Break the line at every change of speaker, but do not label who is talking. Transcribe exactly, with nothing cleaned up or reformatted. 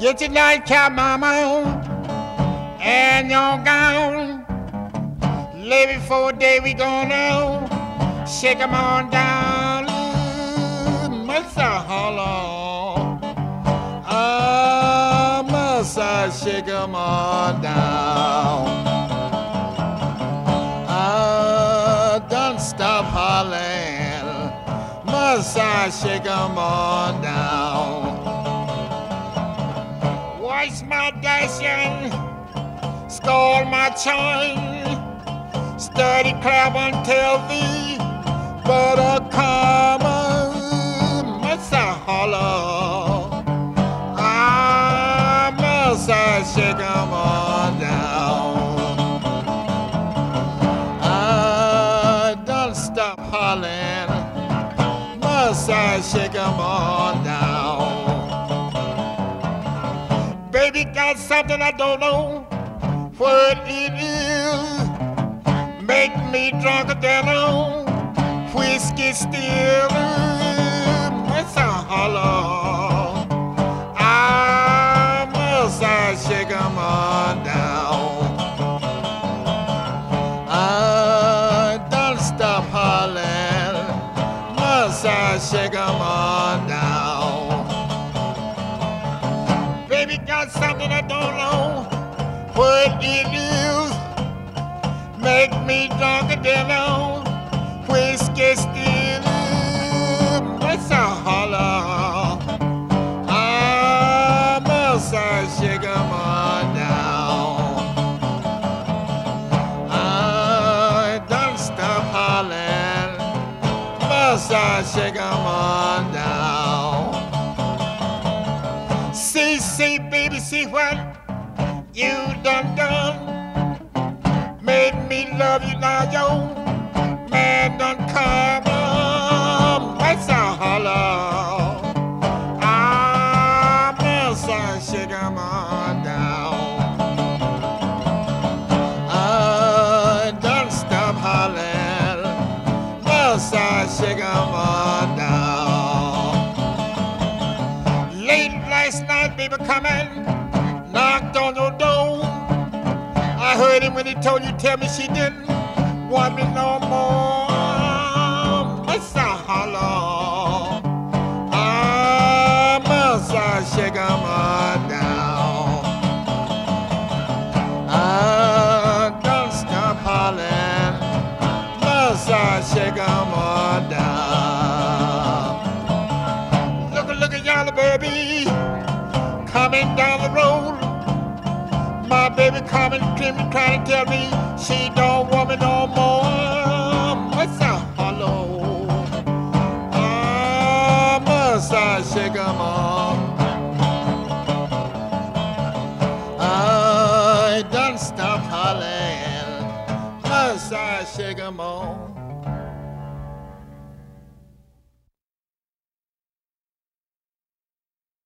Get your nightcap, mama, and your gown. Lay before day we gonna shake 'em on down. Must I holler? Ah, must I shake 'em on down? Ah, don't stop hollering. Must I shake 'em on down? Wash my dashing, scald my chine, study clap until thee, but a comma, must I holler? Ah, must I shake 'em on down? Ah, don't stop hollering, must I shake 'em on down? Baby got something I don't know what it is. Make me drunker than a whiskey still. Must I holler? I must I shake 'em on down? I don't stop hollering. Must I shake 'em on down? Baby got something I don't know what it is. Make me drunker than a whiskey still. Must I holler? I must I shake 'em on down? I don't stop hollering. Must I shake 'em on down? See, see, baby, see what you done done. Made me love you now, yo. Man done come on. Must I holler? I must I shake 'em on down? I don't stop hollering. Must I shake 'em on down? Late last night, baby, coming, knocked on your door. I heard him when he told you, tell me she didn't want me no more. Must I holler? Ah, must I shake 'em on down? Ah, don't stop hollering. Must I shake 'em on down? Look, look at y'all, baby, coming down the road. My baby coming to me trying to tell me she don't want me no more. Must I holler? Ah, must I shake 'em on? I don't stop hollering. Must I shake 'em on?